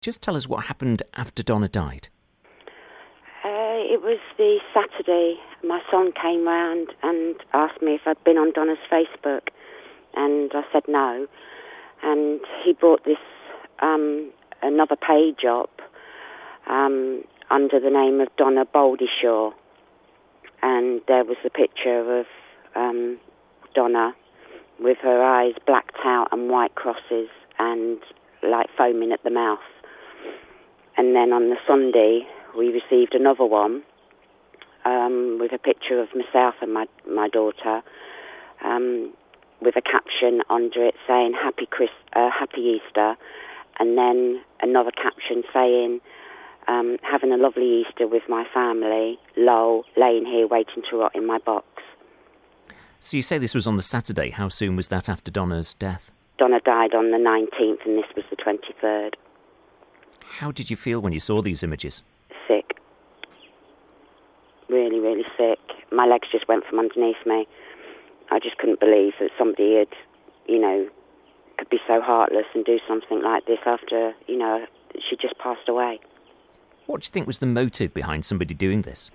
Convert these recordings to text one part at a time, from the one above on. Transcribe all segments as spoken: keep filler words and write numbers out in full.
Just tell us what happened after Donna died. Uh, it was the Saturday. My son came round and asked me if I'd been on Donna's Facebook, and I said no. And he brought this um, another page up um, under the name of Donna Baldyshaw, and there was a picture of um, Donna with her eyes blacked out and white crosses and like foaming at the mouth. And then on the Sunday, we received another one um, with a picture of myself and my my daughter, um, with a caption under it saying "Happy Chris, uh, Happy Easter," and then another caption saying, um, "Having a lovely Easter with my family. Lol, laying here waiting to rot in my box." So you say this was on the Saturday. How soon was that after Donna's death? Donna died on the nineteenth, and this was the twenty-third. How did you feel when you saw these images? Sick. Really, really sick. My legs just went from underneath me. I just couldn't believe that somebody had, you know, could be so heartless and do something like this after, you know, she just passed away. What do you think was the motive behind somebody doing this?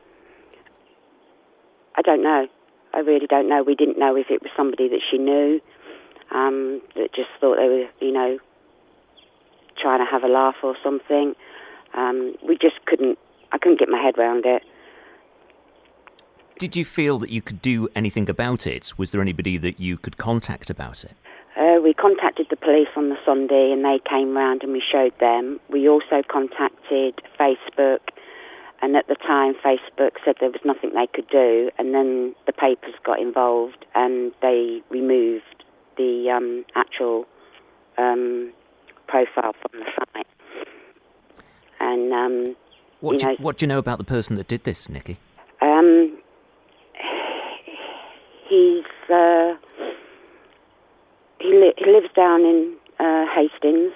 I don't know. I really don't know. We didn't know if it was somebody that she knew, um, that just thought they were, you know, trying to have a laugh or something. Um, we just couldn't, I couldn't get my head around it. Did you feel that you could do anything about it? Was there anybody that you could contact about it? Uh, we contacted the police on the Sunday and they came round and we showed them. We also contacted Facebook, and at the time Facebook said there was nothing they could do, and then the papers got involved and they removed the um, actual um, profile from the site. And um, what, you do know, you, what do you know about the person that did this, Nikki? Um, he's uh, he, li- he lives down in uh, Hastings,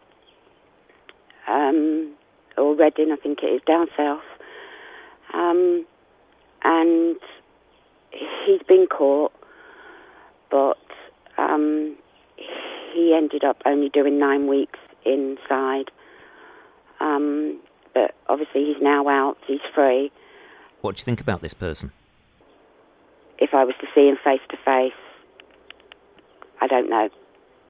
um, or Reading, I think it is, down south. Um, and he's been caught, but um, he ended up only doing nine weeks inside. Um, but obviously he's now out, he's free. What do you think about this person? If I was to see him face to face, I don't know.